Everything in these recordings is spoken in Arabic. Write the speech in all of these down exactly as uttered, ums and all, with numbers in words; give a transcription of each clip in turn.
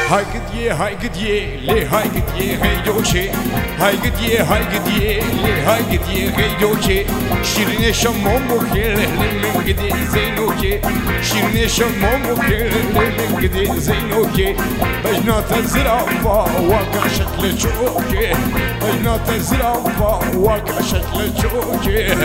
هاي قديه هاي قديه ليه هاي قديه غيدوشي هاي قديه هاي قديه ليه هاي قديه غيدوشي شيرين شموم وكل من قدي زينوكي شيرين شموم وكل من قدي زينوكي بجنات الزرافة واقع شكل شوكي بجنات الزرافة واقع شكل شوكي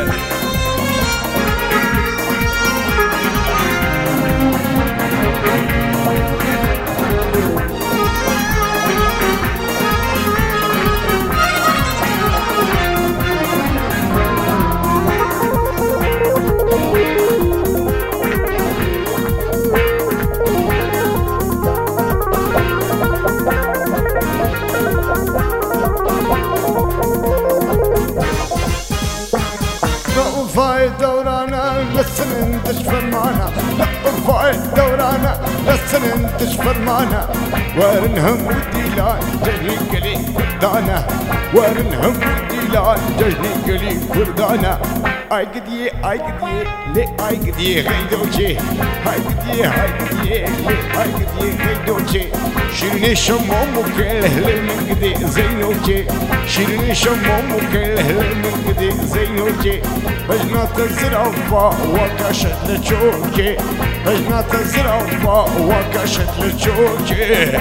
رفاي دورانا لسن تشفر معنا رفاي دورانا لسن تشفر معنا ورنهم وديلان جهلي قلي كردانا ورنهم وديلان جهلي قلي كردانا اي قديه اي قديه لي اي قديه غيدوشي هاي قديه هاي قديه لي اي قديه غيدوشي شيرين شموم وكل من قدي زينوكي شيرين شموم وكل من قدي زينوكي بجنات الزرافة وكاشت لشوكي بجنات الزرافة وكاشت لشوكي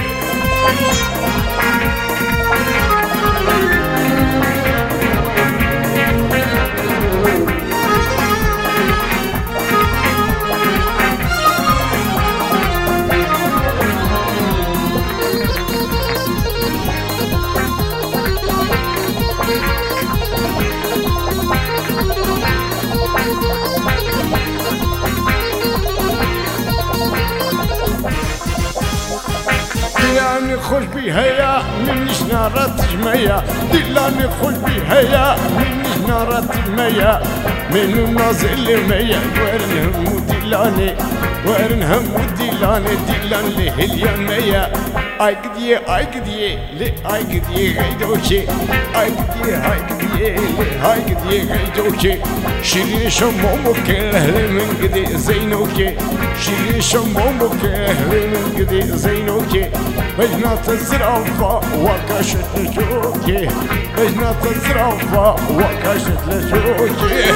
دلاني خوش بهيا منيش نارة جمية دلاني خوش بهيا منيش نارة جمية من النازل مية ورنهم ودلاني ورنهم ودلاني دلان لهليا مية اي قديه اي قديه لي اي قديه غيدوشي اي قديه هاي قديه لي هاي قديه غيدوشي شيرين شموم وكل من قدي زينوكي شيرين شموم وكل من قدي زينوكي بجنات الزرافة وكاشت لشوكي بجنات الزرافة وكاشت لشوكي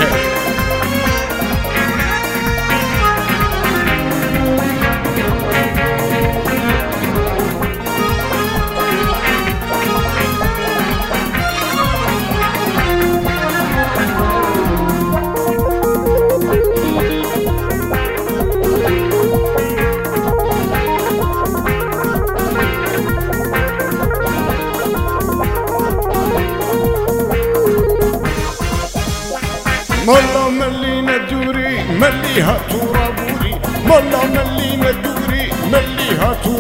مالا ملينا دوري مليها ترابوري مالا ملينا دوري مليها ترابوري